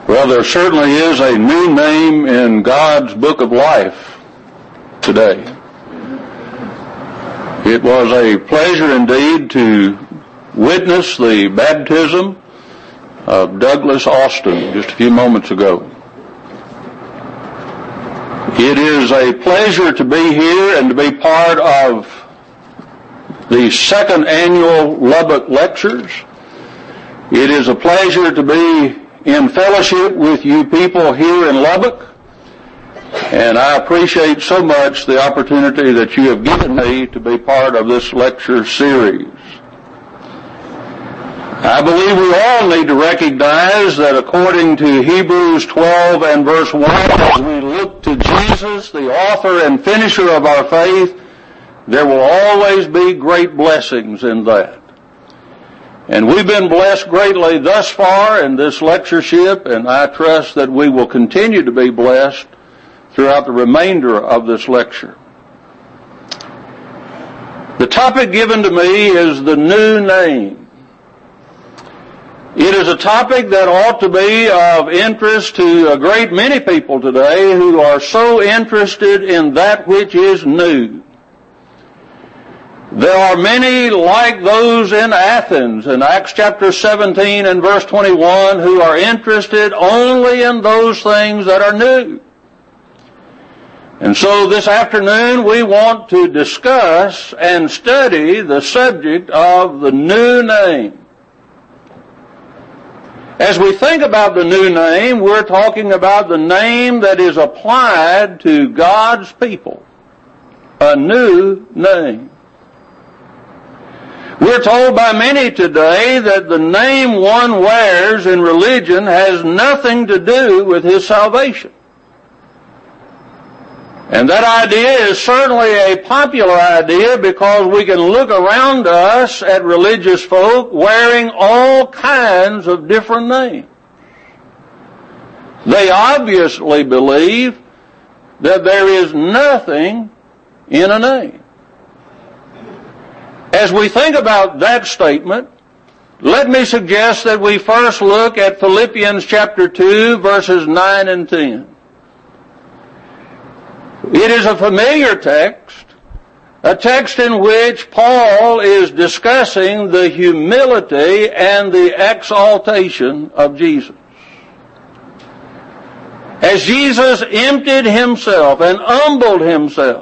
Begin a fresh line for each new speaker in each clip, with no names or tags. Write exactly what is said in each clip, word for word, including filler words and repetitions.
Well, there certainly is a new name in God's book of life today. It was a pleasure indeed to witness the baptism of Douglas Austin just a few moments ago. It is a pleasure to be here and to be part of the second annual Lubbock Lectures. It is a pleasure to be in fellowship with you people here in Lubbock, and I appreciate so much the opportunity that you have given me to be part of this lecture series. I believe we all need to recognize that according to Hebrews twelve and verse one, as we look to Jesus, the author and finisher of our faith, there will always be great blessings in that. And we've been blessed greatly thus far in this lectureship, and I trust that we will continue to be blessed throughout the remainder of this lecture. The topic given to me is the new name. It is a topic that ought to be of interest to a great many people today who are so interested in that which is new. There are many like those in Athens in Acts chapter seventeen and verse twenty-one who are interested only in those things that are new. And so this afternoon we want to discuss and study the subject of the new name. As we think about the new name, we're talking about the name that is applied to God's people. A new name. We're told by many today that the name one wears in religion has nothing to do with his salvation. And that idea is certainly a popular idea because we can look around us at religious folk wearing all kinds of different names. They obviously believe that there is nothing in a name. As we think about that statement, let me suggest that we first look at Philippians chapter two, verses nine and ten. It is a familiar text, a text in which Paul is discussing the humility and the exaltation of Jesus. As Jesus emptied himself and humbled himself,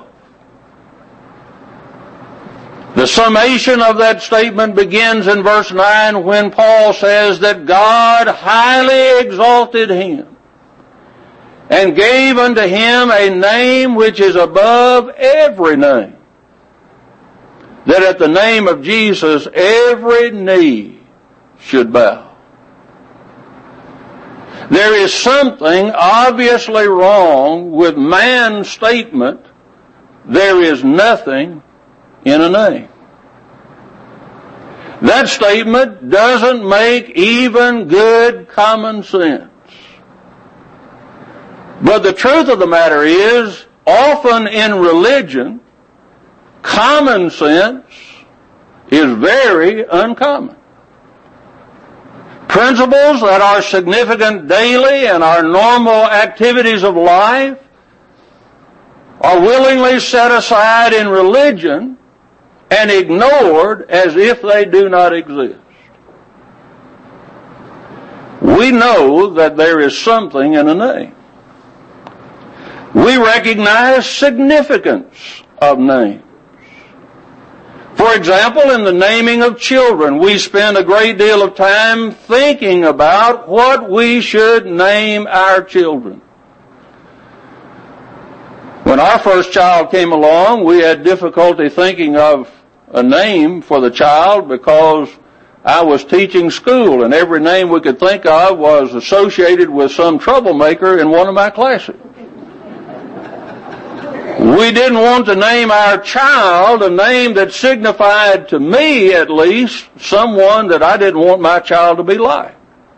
the summation of that statement begins in verse nine when Paul says that God highly exalted him and gave unto him a name which is above every name, that at the name of Jesus every knee should bow. There is something obviously wrong with man's statement, there is nothing in a name. That statement doesn't make even good common sense. But the truth of the matter is, often in religion, common sense is very uncommon. Principles that are significant daily in our normal activities of life are willingly set aside in religion and ignored as if they do not exist. We know that there is something in a name. We recognize significance of names. For example, in the naming of children, we spend a great deal of time thinking about what we should name our children. When our first child came along, we had difficulty thinking of a name for the child because I was teaching school and every name we could think of was associated with some troublemaker in one of my classes. We didn't want to name our child a name that signified, to me at least, someone that I didn't want my child to be like.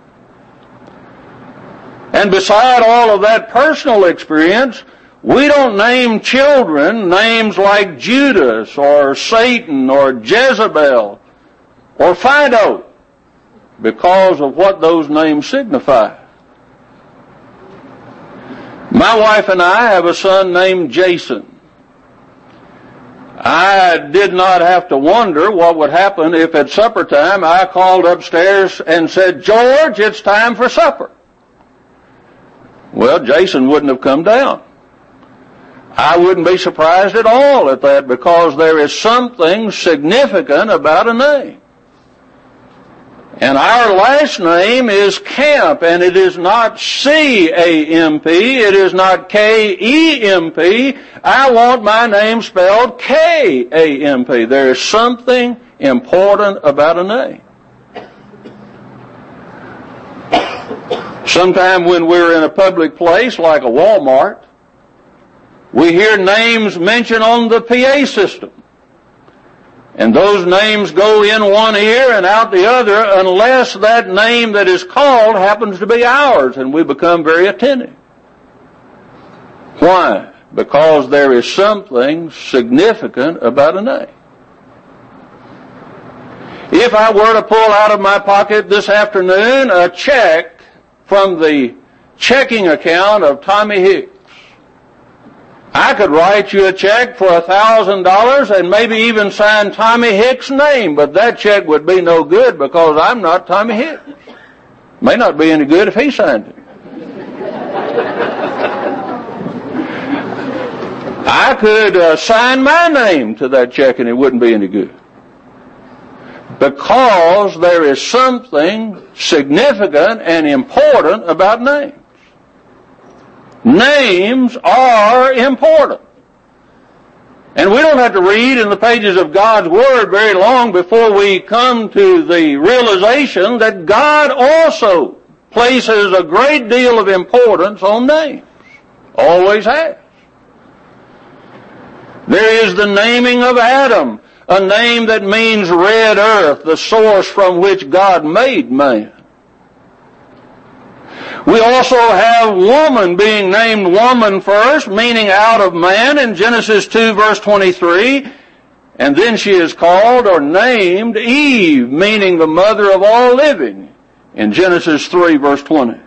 And beside all of that personal experience, we don't name children names like Judas or Satan or Jezebel or Fido because of what those names signify. My wife and I have a son named Jason. I did not have to wonder what would happen if at supper time I called upstairs and said, "George, it's time for supper." Well, Jason wouldn't have come down. I wouldn't be surprised at all at that, because there is something significant about a name. And our last name is Camp, and it is not C A M P, it is not K E M P. I want my name spelled K A M P. There is something important about a name. Sometime when we're in a public place like a Walmart, we hear names mentioned on the P A system. And those names go in one ear and out the other unless that name that is called happens to be ours, and we become very attentive. Why? Because there is something significant about a name. If I were to pull out of my pocket this afternoon a check from the checking account of Tommy Hicks, I could write you a check for a thousand dollars and maybe even sign Tommy Hicks' name, but that check would be no good because I'm not Tommy Hicks. May not be any good if he signed it. I could uh, sign my name to that check and it wouldn't be any good. Because there is something significant and important about names. Names are important. And we don't have to read in the pages of God's Word very long before we come to the realization that God also places a great deal of importance on names. Always has. There is the naming of Adam, a name that means red earth, the source from which God made man. We also have woman being named woman first, meaning out of man in Genesis two verse twenty-three. And then she is called or named Eve, meaning the mother of all living in Genesis three verse twenty.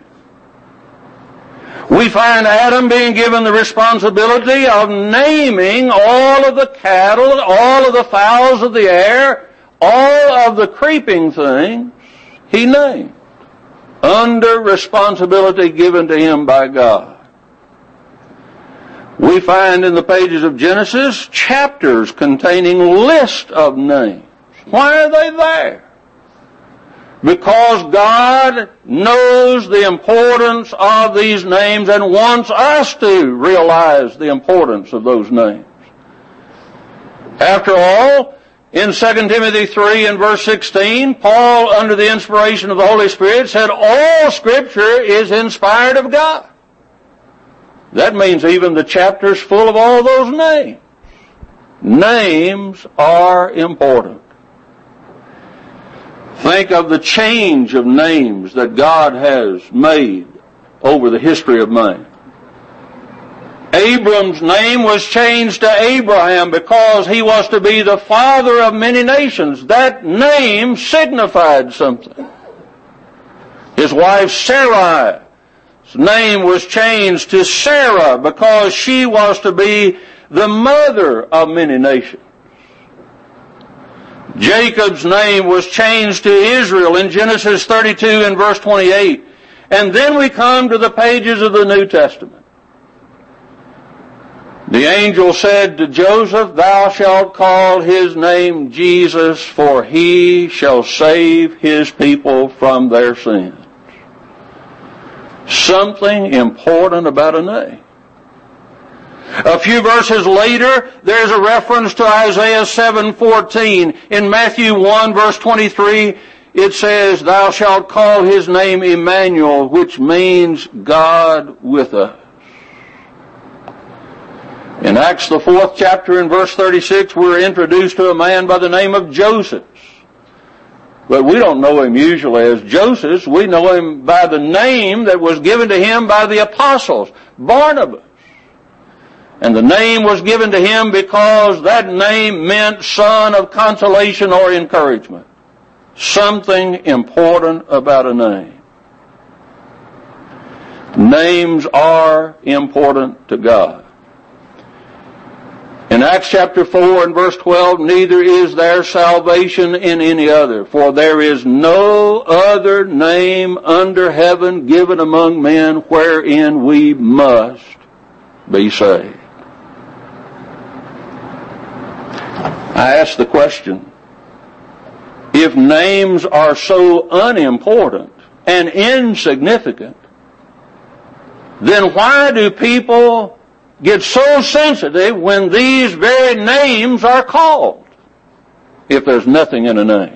We find Adam being given the responsibility of naming all of the cattle, all of the fowls of the air, all of the creeping things he named, under responsibility given to him by God. We find in the pages of Genesis chapters containing lists of names. Why are they there? Because God knows the importance of these names and wants us to realize the importance of those names. After all, in Second Timothy three and verse sixteen, Paul, under the inspiration of the Holy Spirit, said all Scripture is inspired of God. That means even the chapters full of all those names. Names are important. Think of the change of names that God has made over the history of man. Abram's name was changed to Abraham because he was to be the father of many nations. That name signified something. His wife Sarai's name was changed to Sarah because she was to be the mother of many nations. Jacob's name was changed to Israel in Genesis thirty-two and verse twenty-eight. And then we come to the pages of the New Testament. The angel said to Joseph, "Thou shalt call his name Jesus, for he shall save his people from their sins." Something important about a name. A few verses later, there's a reference to Isaiah seven fourteen. In Matthew one verse twenty-three, it says, "Thou shalt call his name Emmanuel," which means God with us. In Acts the fourth chapter in verse thirty-six, we're introduced to a man by the name of Joseph. But we don't know him usually as Joseph. We know him by the name that was given to him by the apostles, Barnabas. And the name was given to him because that name meant son of consolation or encouragement. Something important about a name. Names are important to God. In Acts chapter four and verse twelve, neither is there salvation in any other, for there is no other name under heaven given among men wherein we must be saved. I ask the question, if names are so unimportant and insignificant, then why do people get so sensitive when these very names are called, if there's nothing in a name?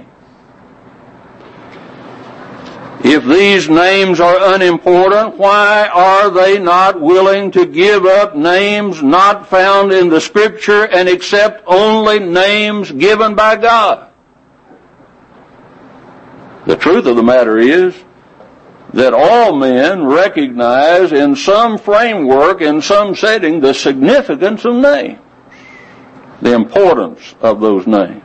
If these names are unimportant, why are they not willing to give up names not found in the Scripture and accept only names given by God? The truth of the matter is that all men recognize in some framework, in some setting, the significance of names, the importance of those names.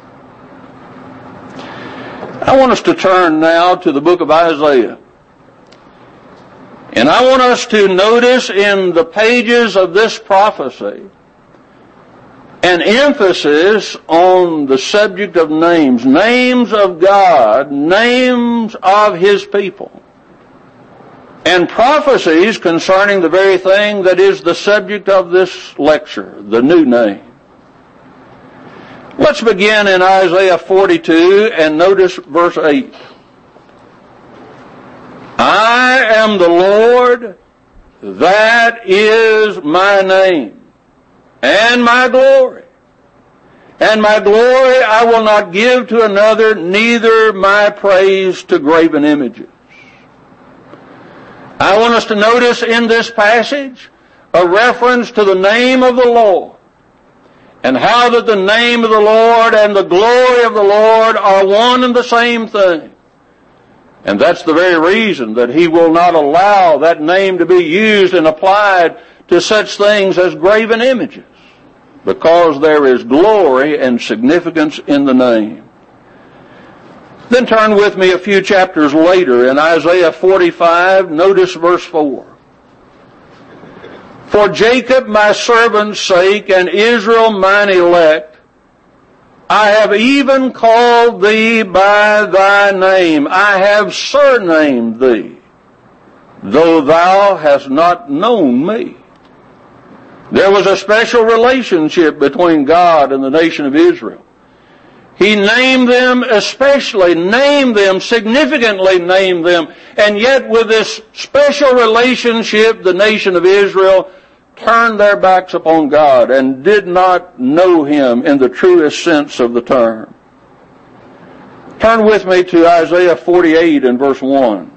I want us to turn now to the book of Isaiah. And I want us to notice in the pages of this prophecy an emphasis on the subject of names, names of God, names of His people, and prophecies concerning the very thing that is the subject of this lecture, the new name. Let's begin in Isaiah forty-two and notice verse eight. I am the Lord, that is my name, and my glory. And my glory I will not give to another, neither my praise to graven images. I want us to notice in this passage a reference to the name of the Lord, and how that the name of the Lord and the glory of the Lord are one and the same thing. And that's the very reason that He will not allow that name to be used and applied to such things as graven images, because there is glory and significance in the name. Then turn with me a few chapters later in Isaiah forty-five, notice verse four. For Jacob my servant's sake, and Israel mine elect, I have even called thee by thy name. I have surnamed thee, though thou hast not known me. There was a special relationship between God and the nation of Israel. He named them, especially named them, significantly named them, and yet with this special relationship, the nation of Israel turned their backs upon God and did not know Him in the truest sense of the term. Turn with me to Isaiah forty-eight and verse one.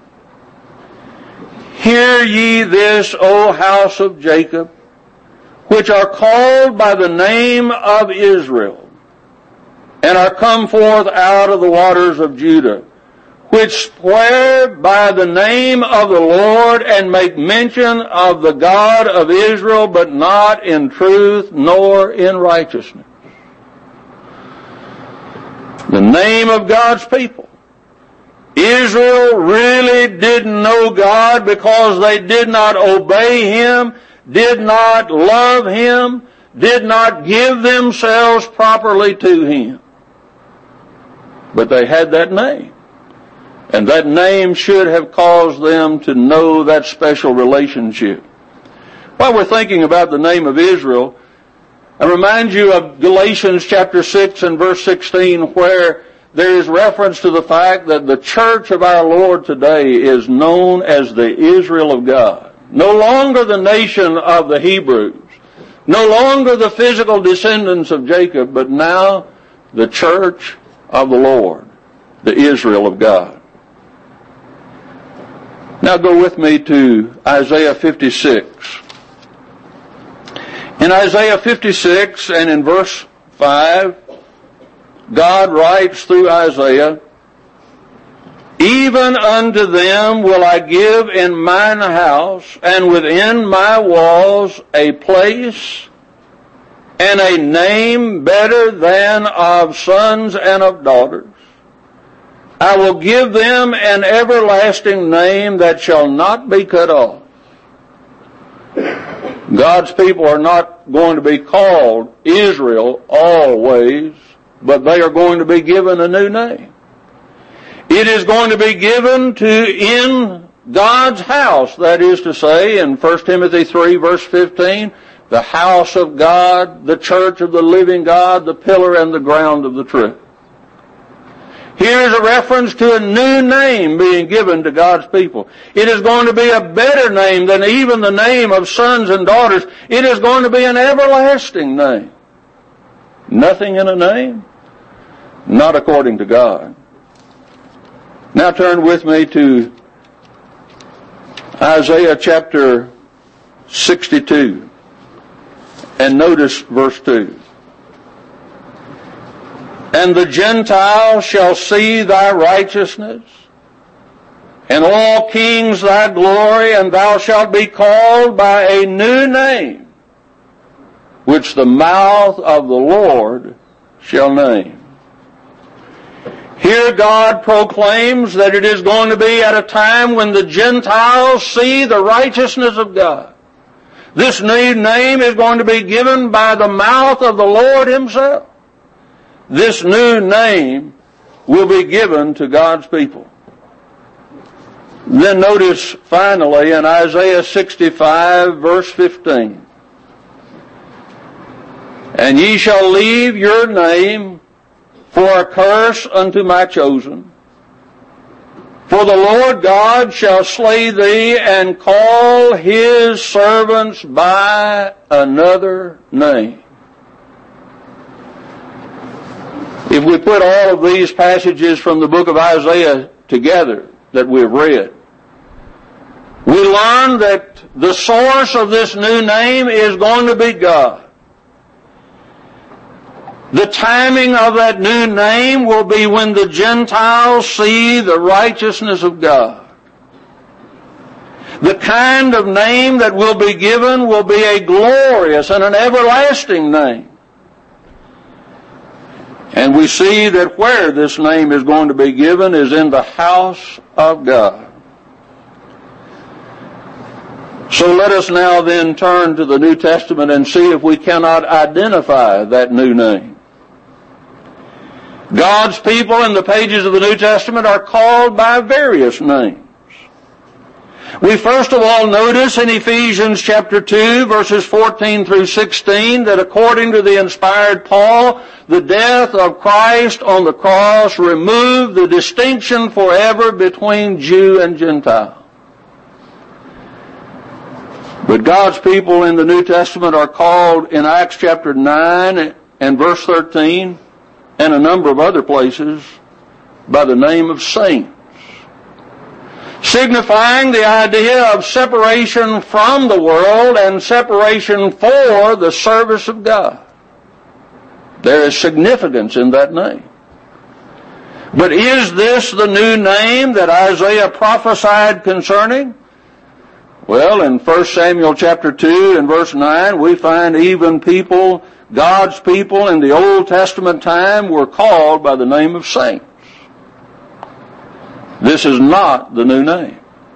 Hear ye this, O house of Jacob, which are called by the name of Israel, and are come forth out of the waters of Judah, which swear by the name of the Lord, and make mention of the God of Israel, but not in truth nor in righteousness. The name of God's people. Israel really didn't know God because they did not obey Him, did not love Him, did not give themselves properly to Him. But they had that name. And that name should have caused them to know that special relationship. While we're thinking about the name of Israel, I remind you of Galatians chapter six and verse sixteen, where there is reference to the fact that the church of our Lord today is known as the Israel of God. No longer the nation of the Hebrews, no longer the physical descendants of Jacob, but now the church of the Lord, the Israel of God. Now go with me to Isaiah fifty-six. In Isaiah fifty-six and in verse five, God writes through Isaiah, Even unto them will I give in mine house and within my walls a place and a name better than of sons and of daughters. I will give them an everlasting name that shall not be cut off, God's people are not going to be called Israel always, but they are going to be given a new name. It is going to be given to in God's house, that is to say, in First Timothy three, verse fifteen, the house of God, the church of the living God, the pillar and the ground of the truth. Here is a reference to a new name being given to God's people. It is going to be a better name than even the name of sons and daughters. It is going to be an everlasting name. Nothing in a name? Not according to God. Now turn with me to Isaiah chapter sixty-two and notice verse two. And the Gentiles shall see thy righteousness, and all kings thy glory, and thou shalt be called by a new name, which the mouth of the Lord shall name. Here God proclaims that it is going to be at a time when the Gentiles see the righteousness of God. This new name is going to be given by the mouth of the Lord himself. This new name will be given to God's people. Then notice finally in Isaiah sixty-five verse fifteen. And ye shall leave your name for a curse unto my chosen. For the Lord God shall slay thee and call his servants by another name. If we put all of these passages from the book of Isaiah together that we've read, we learn that the source of this new name is going to be God. The timing of that new name will be when the Gentiles see the righteousness of God. The kind of name that will be given will be a glorious and an everlasting name. And we see that where this name is going to be given is in the house of God. So let us now then turn to the New Testament and see if we cannot identify that new name. God's people in the pages of the New Testament are called by various names. We first of all notice in Ephesians chapter two, verses fourteen through sixteen, that according to the inspired Paul, the death of Christ on the cross removed the distinction forever between Jew and Gentile. But God's people in the New Testament are called in Acts chapter nine and verse thirteen, and a number of other places, by the name of saints, signifying the idea of separation from the world and separation for the service of God. There is significance in that name. But is this the new name that Isaiah prophesied concerning? Well, in First Samuel chapter two and verse nine, we find even people, God's people in the Old Testament time, were called by the name of saints. This is not the new name.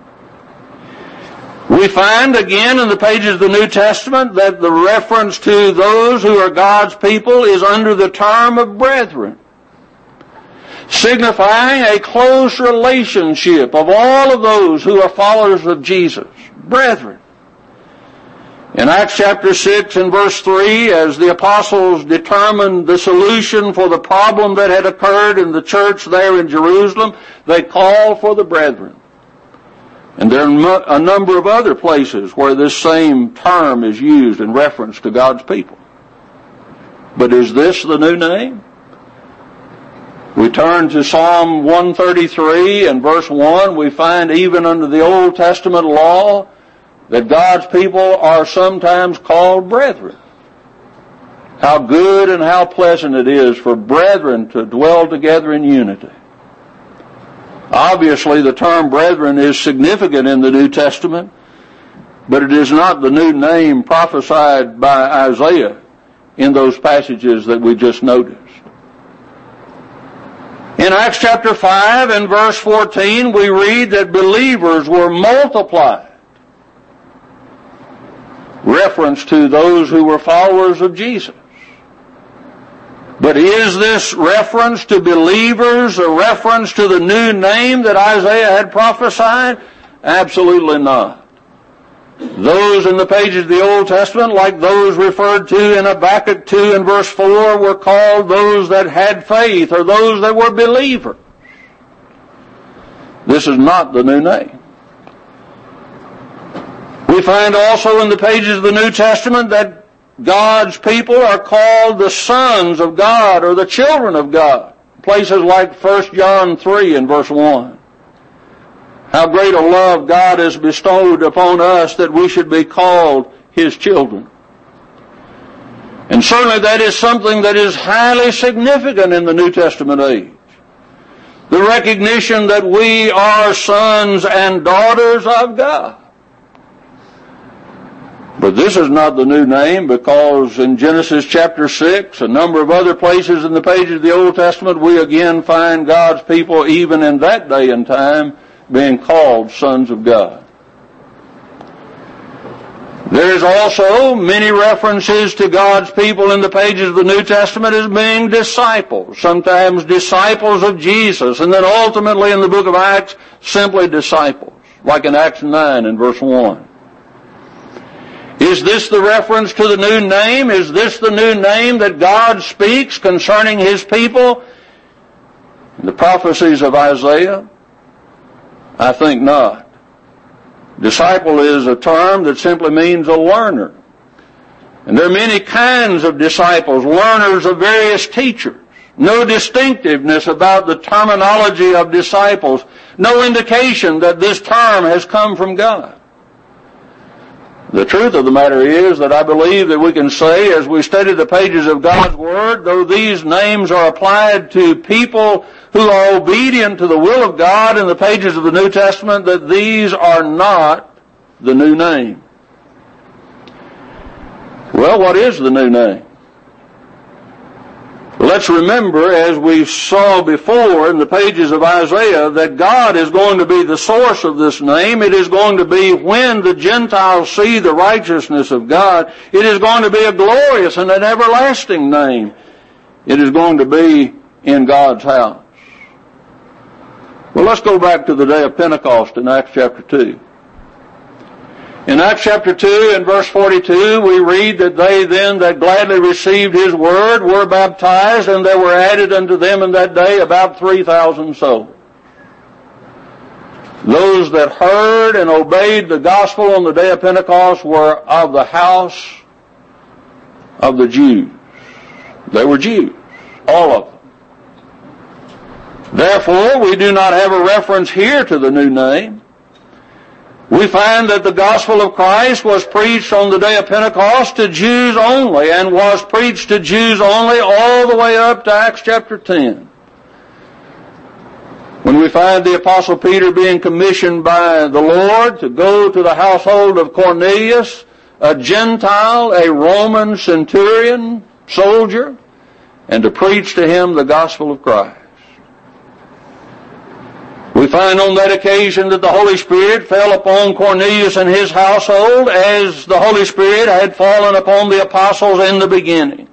We find again in the pages of the New Testament that the reference to those who are God's people is under the term of brethren, signifying a close relationship of all of those who are followers of Jesus. Brethren. In Acts chapter six and verse three, as the apostles determined the solution for the problem that had occurred in the church there in Jerusalem, they called for the brethren. And there are a number of other places where this same term is used in reference to God's people. But is this the new name? We turn to Psalm one thirty-three and verse one, we find even under the Old Testament law that God's people are sometimes called brethren. How good and how pleasant it is for brethren to dwell together in unity. Obviously, the term brethren is significant in the New Testament, but it is not the new name prophesied by Isaiah in those passages that we just noticed. In Acts chapter five and verse fourteen, we read that believers were multiplied. reference to those who were followers of Jesus. But is this reference to believers a reference to the new name that Isaiah had prophesied? Absolutely not. Those in the pages of the Old Testament, like those referred to in Habakkuk two and verse four, were called those that had faith, or those that were believers. This is not the new name. We find also in the pages of the New Testament that God's people are called the sons of God, or the children of God. Places like First John three and verse one. How great a love God has bestowed upon us that we should be called His children. And certainly that is something that is highly significant in the New Testament age. The recognition that we are sons and daughters of God. But this is not the new name, because in Genesis chapter six, a number of other places in the pages of the Old Testament, we again find God's people, even in that day and time, being called sons of God. There is also many references to God's people in the pages of the New Testament as being disciples, sometimes disciples of Jesus, and then ultimately in the book of Acts, simply disciples, like in Acts nine and verse one. Is this the reference to the new name? Is this the new name that God speaks concerning His people in the prophecies of Isaiah? I think not. Disciple is a term that simply means a learner. And there are many kinds of disciples, learners of various teachers. No distinctiveness about the terminology of disciples. No indication that this term has come from God. The truth of the matter is that I believe that we can say, as we study the pages of God's Word, though these names are applied to people who are obedient to the will of God in the pages of the New Testament, that these are not the new name. Well, what is the new name? Let's remember, as we saw before in the pages of Isaiah, that God is going to be the source of this name. It is going to be, when the Gentiles see the righteousness of God, it is going to be a glorious and an everlasting name. It is going to be in God's house. Well, let's go back to the day of Pentecost in Acts chapter two. In Acts chapter two and verse forty-two, we read that they then that gladly received His word were baptized, and there were added unto them in that day about three thousand souls. Those that heard and obeyed the gospel on the day of Pentecost were of the house of the Jews. They were Jews, all of them. Therefore, we do not have a reference here to the new name. We find that the gospel of Christ was preached on the day of Pentecost to Jews only, and was preached to Jews only all the way up to Acts chapter ten. When we find the Apostle Peter being commissioned by the Lord to go to the household of Cornelius, a Gentile, a Roman centurion, soldier, and to preach to him the gospel of Christ. We find on that occasion that the Holy Spirit fell upon Cornelius and his household, as the Holy Spirit had fallen upon the apostles in the beginning.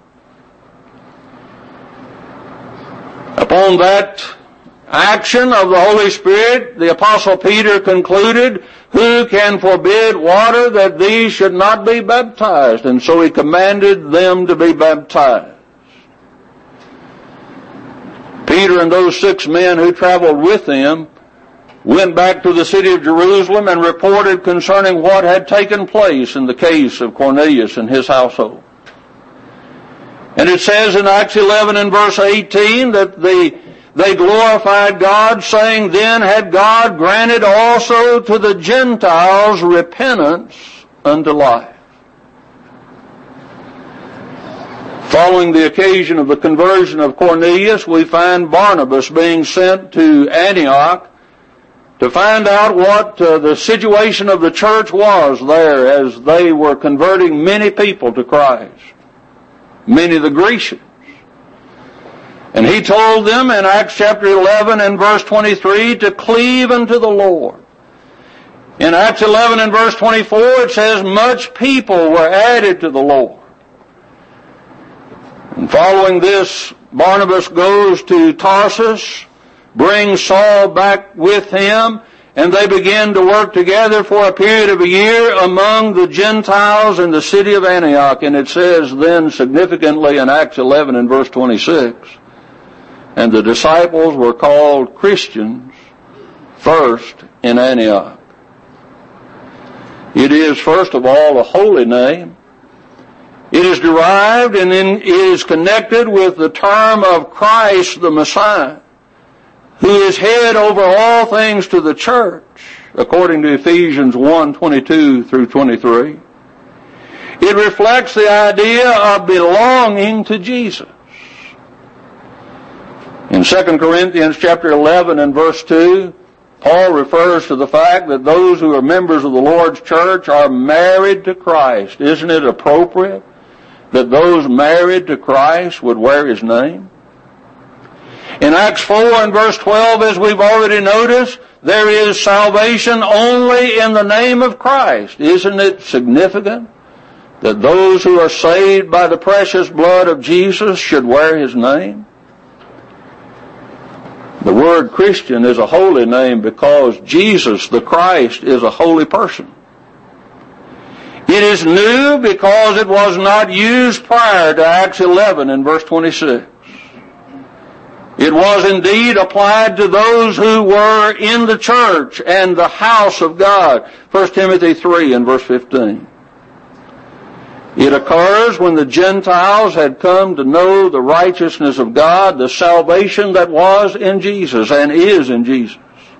Upon that action of the Holy Spirit, the Apostle Peter concluded, "Who can forbid water that these should not be baptized?" And so he commanded them to be baptized. Peter and those six men who traveled with him went back to the city of Jerusalem and reported concerning what had taken place in the case of Cornelius and his household. And it says in Acts eleven and verse eighteen that they, they glorified God, saying, "Then had God granted also to the Gentiles repentance unto life." Following the occasion of the conversion of Cornelius, we find Barnabas being sent to Antioch to find out what uh, the situation of the church was there, as they were converting many people to Christ, many of the Grecians. And he told them in Acts chapter eleven and verse twenty-three to cleave unto the Lord, In Acts eleven and verse twenty-four, it says, much people were added to the Lord. And following this, Barnabas goes to Tarsus, brings Saul back with him, and they begin to work together for a period of a year among the Gentiles in the city of Antioch. And it says then significantly in Acts eleven and verse twenty-six, and the disciples were called Christians first in Antioch. It is, first of all, a holy name. It is derived and in, is connected with the term of Christ the Messiah, who is head over all things to the church, according to Ephesians one, twenty-two through twenty-three. It reflects the idea of belonging to Jesus. In Second Corinthians chapter eleven and verse two, Paul refers to the fact that those who are members of the Lord's church are married to Christ. Isn't it appropriate that those married to Christ would wear his name? In Acts four and verse twelve, as we've already noticed, there is salvation only in the name of Christ. Isn't it significant that those who are saved by the precious blood of Jesus should wear his name? The word Christian is a holy name because Jesus, the Christ, is a holy person. It is new because it was not used prior to Acts eleven and verse twenty-six. It was indeed applied to those who were in the church and the house of God. First Timothy three and verse fifteen. It occurs when the Gentiles had come to know the righteousness of God, the salvation that was in Jesus and is in Jesus.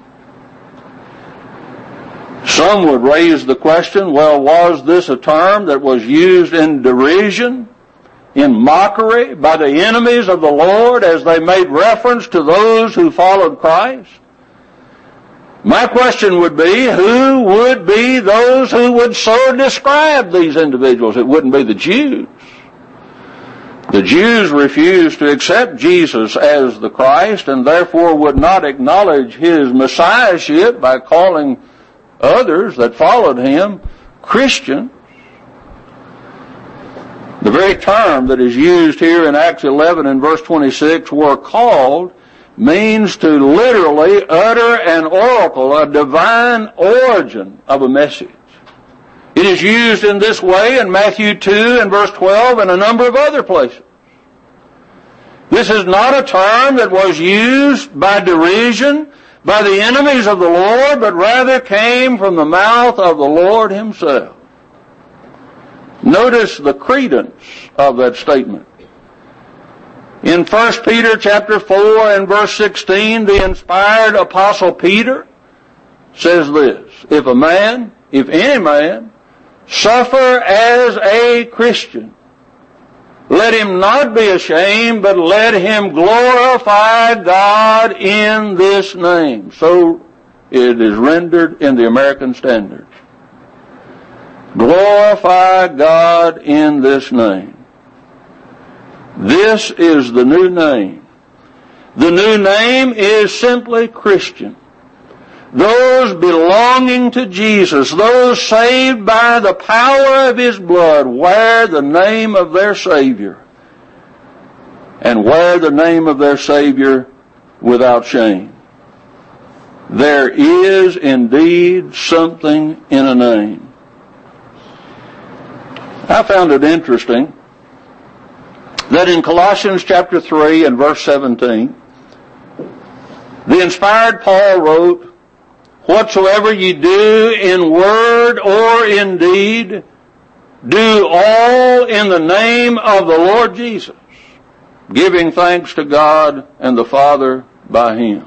Some would raise the question, well, was this a term that was used in derision, in mockery by the enemies of the Lord as they made reference to those who followed Christ? My question would be, who would be those who would so describe these individuals? It wouldn't be the Jews. The Jews refused to accept Jesus as the Christ and therefore would not acknowledge his messiahship by calling others that followed him Christians. The very term that is used here in Acts eleven and verse twenty-six, were called, means to literally utter an oracle, a divine origin of a message. It is used in this way in Matthew two and verse twelve and a number of other places. This is not a term that was used by derision by the enemies of the Lord, but rather came from the mouth of the Lord himself. Notice the credence of that statement. In First Peter chapter four and verse sixteen, the inspired apostle Peter says this, If a man, if any man, suffer as a Christian, let him not be ashamed, but let him glorify God in this name. So it is rendered in the American Standard. Glorify God in this name. This is the new name. The new name is simply Christian. Those belonging to Jesus, those saved by the power of his blood, wear the name of their Savior. And wear the name of their Savior without shame. There is indeed something in a name. I found it interesting that in Colossians chapter three and verse seventeen, the inspired Paul wrote, Whatsoever ye do in word or in deed, do all in the name of the Lord Jesus, giving thanks to God and the Father by him.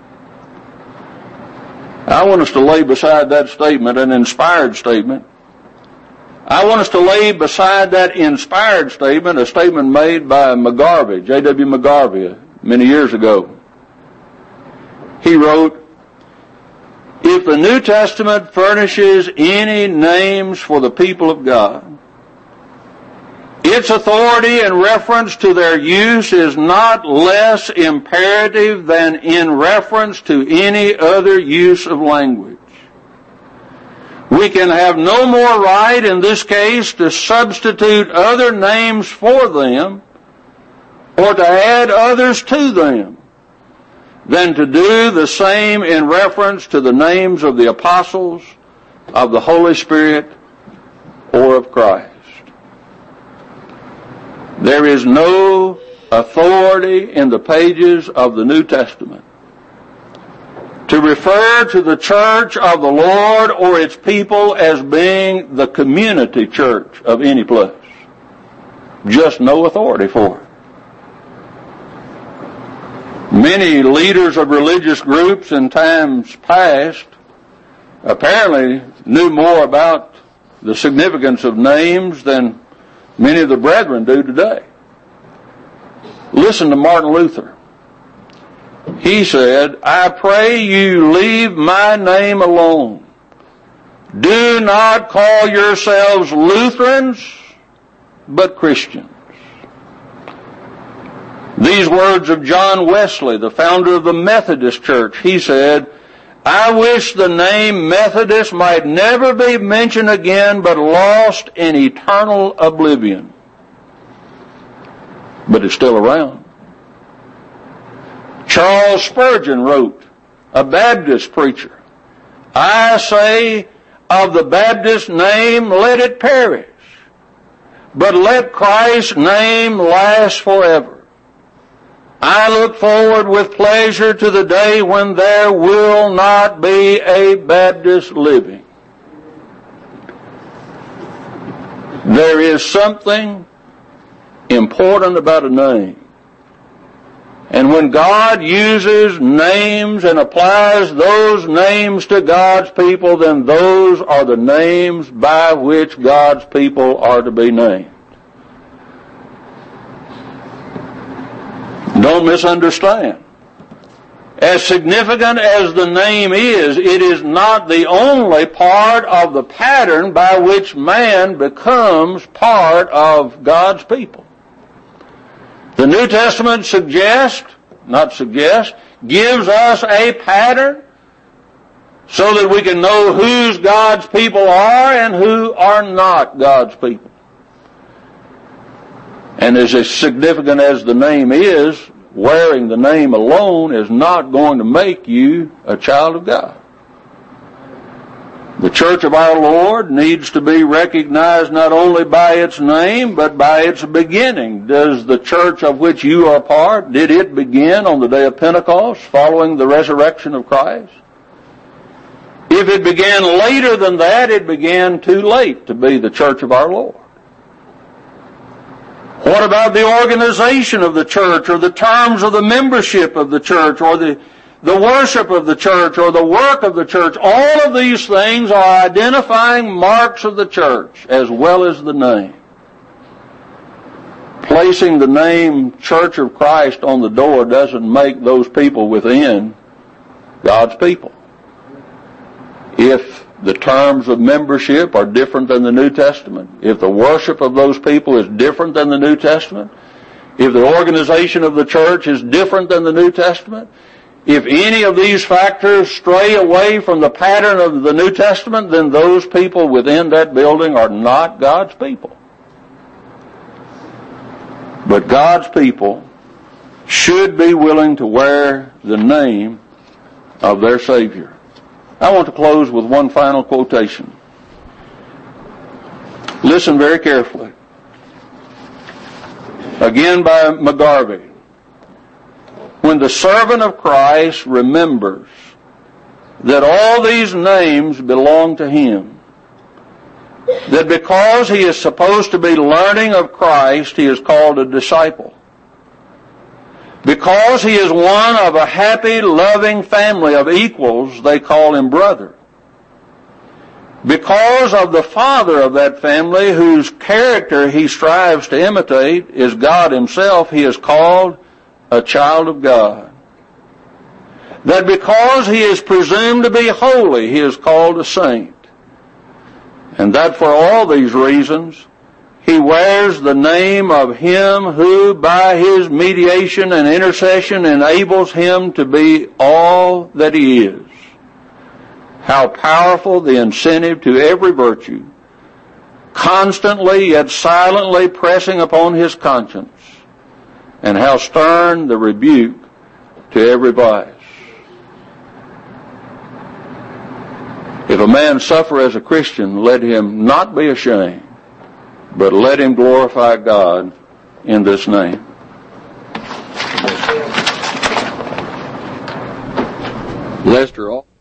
I want us to lay beside that statement an inspired statement. I want us to lay beside that inspired statement a statement made by McGarvey, J W McGarvey, many years ago. He wrote, If the New Testament furnishes any names for the people of God, its authority in reference to their use is not less imperative than in reference to any other use of language. We can have no more right in this case to substitute other names for them or to add others to them than to do the same in reference to the names of the apostles, of the Holy Spirit, or of Christ. There is no authority in the pages of the New Testament to refer to the church of the Lord or its people as being the community church of any place. Just no authority for it. Many leaders of religious groups in times past apparently knew more about the significance of names than many of the brethren do today. Listen to Martin Luther. He said, "I pray you leave my name alone. Do not call yourselves Lutherans, but Christians." These words of John Wesley, the founder of the Methodist Church, he said, "I wish the name Methodist might never be mentioned again, but lost in eternal oblivion." But it's still around. Charles Spurgeon wrote, a Baptist preacher, "I say of the Baptist name, let it perish, but let Christ's name last forever. I look forward with pleasure to the day when there will not be a Baptist living." There is something important about a name. And when God uses names and applies those names to God's people, then those are the names by which God's people are to be named. Don't misunderstand. As significant as the name is, it is not the only part of the pattern by which man becomes part of God's people. The New Testament suggests, not suggests, gives us a pattern so that we can know whose God's people are and who are not God's people. And as significant as the name is, wearing the name alone is not going to make you a child of God. The church of our Lord needs to be recognized not only by its name, but by its beginning. Does the church of which you are part, did it begin on the day of Pentecost, following the resurrection of Christ? If it began later than that, it began too late to be the church of our Lord. What about the organization of the church, or the terms of the membership of the church, or the the worship of the church, or the work of the church? All of these things are identifying marks of the church, as well as the name. Placing the name Church of Christ on the door doesn't make those people within God's people. If the terms of membership are different than the New Testament, if the worship of those people is different than the New Testament, if the organization of the church is different than the New Testament, if any of these factors stray away from the pattern of the New Testament, then those people within that building are not God's people. But God's people should be willing to wear the name of their Savior. I want to close with one final quotation. Listen very carefully. Again by McGarvey. When the servant of Christ remembers that all these names belong to him, that because he is supposed to be learning of Christ, he is called a disciple. Because he is one of a happy, loving family of equals, they call him brother. Because of the father of that family, whose character he strives to imitate, is God himself, he is called a child of God. That because he is presumed to be holy, he is called a saint. And that for all these reasons, he wears the name of him who by his mediation and intercession enables him to be all that he is. How powerful the incentive to every virtue, constantly yet silently pressing upon his conscience, and how stern the rebuke to every vice. If a man suffer as a Christian, let him not be ashamed, but let him glorify God in this name. Lester.